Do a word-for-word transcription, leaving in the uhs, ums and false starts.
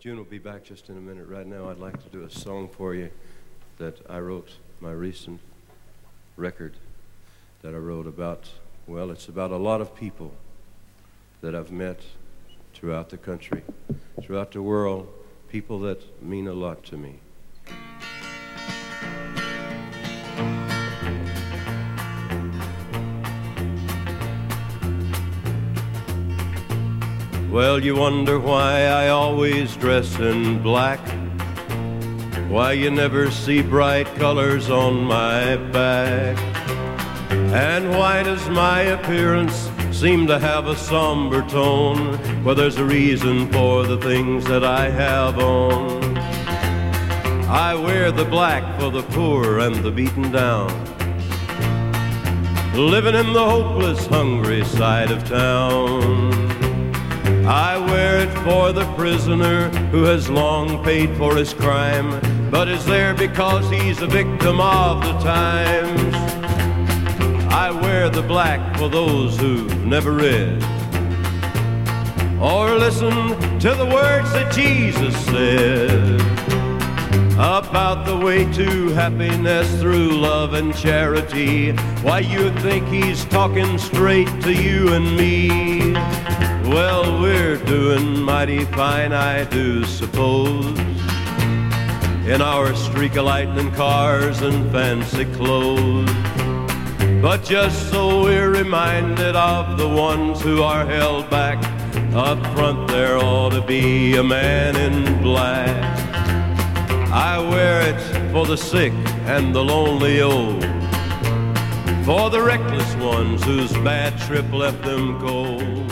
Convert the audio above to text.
June will be back just in a minute. Right now, I'd like to do a song for you that I wrote, my recent record that I wrote about, well, it's about a lot of people that I've met throughout the country, throughout the world, people that mean a lot to me. Well, you wonder why I always dress in black, why you never see bright colors on my back, and why does my appearance seem to have a somber tone? Well, there's a reason for the things that I have on. I wear the black for the poor and the beaten down, living in the hopeless, hungry side of town. I wear it for the prisoner who has long paid for his crime, but is there because he's a victim of the times. I wear the black for those who've never read or listened to the words that Jesus said about the way to happiness through love and charity. Why, you'd think he's talking straight to you and me. Well, we're doing mighty fine, I do suppose, in our streak of lightning cars and fancy clothes. But just so we're reminded of the ones who are held back, up front there ought to be a man in black. I wear it for the sick and the lonely old, for the reckless ones whose bad trip left them cold.